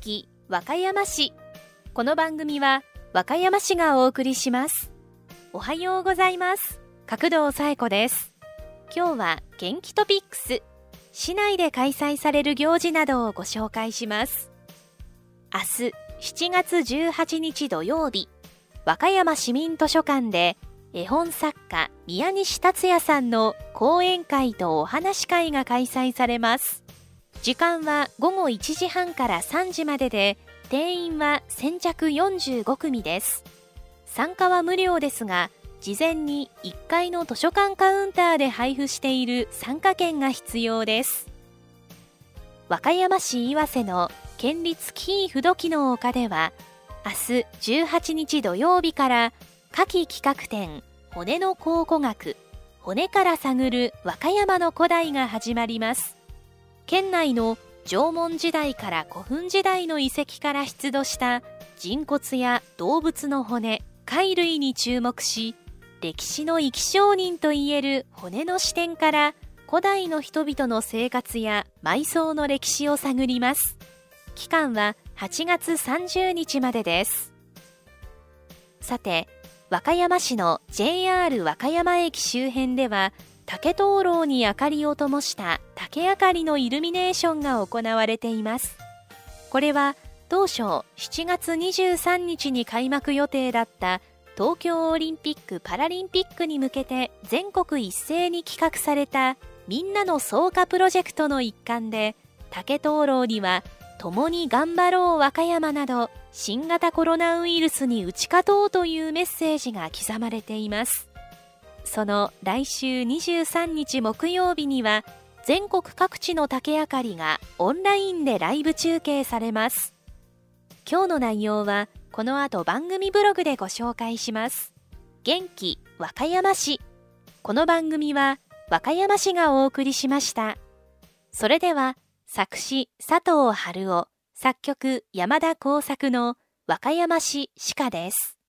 気和歌山市。この番組は和歌山市がお送りします。おはようございます。角堂紗恵子です。今日は元気トピックス、市内で開催される行事などをご紹介します。明日7月18日土曜日、和歌山市民図書館で絵本作家宮西達也さんの講演会とお話会が開催されます。時間は午後1時半から3時までで、定員は先着45組です。参加は無料ですが、事前に1階の図書館カウンターで配布している参加券が必要です。和歌山市岩瀬の県立紀伊不土記の丘では、明日18日土曜日から夏季企画展骨の考古学、骨から探る和歌山の古代が始まります。県内の縄文時代から古墳時代の遺跡から出土した人骨や動物の骨、貝類に注目し、歴史の生き証人といえる骨の視点から古代の人々の生活や埋葬の歴史を探ります。期間は8月30日までです。さて、和歌山市の JR 和歌山駅周辺では、竹灯籠に明かりを灯した竹あかりのイルミネーションが行われています。これは当初7月23日に開幕予定だった東京オリンピック・パラリンピックに向けて全国一斉に企画されたみんなの草加プロジェクトの一環で、竹灯籠には共に頑張ろう和歌山など新型コロナウイルスに打ち勝とうというメッセージが刻まれています。その来週23日木曜日には、全国各地の竹あかりがオンラインでライブ中継されます。今日の内容はこの後番組ブログでご紹介します。元気和歌山市。この番組は和歌山市がお送りしました。それでは作詞佐藤春夫、作曲山田耕作の和歌山市詩歌です。